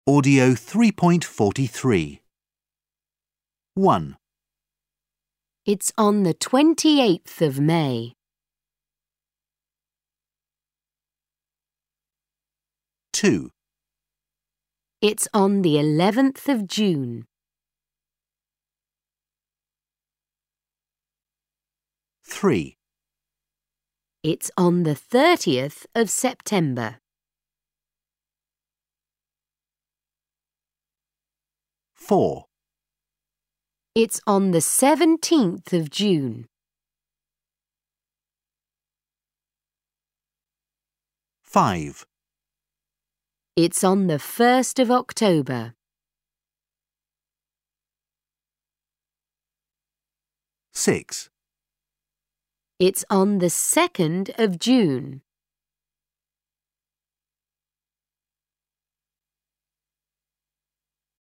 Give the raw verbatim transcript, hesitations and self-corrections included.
Audio three point four three. one. It's on the twenty-eighth of May. two. It's on the eleventh of June. three. It's on the thirtieth of September. four. It's on the seventeenth of June. five. It's on the first of October. six. It's on the second of June.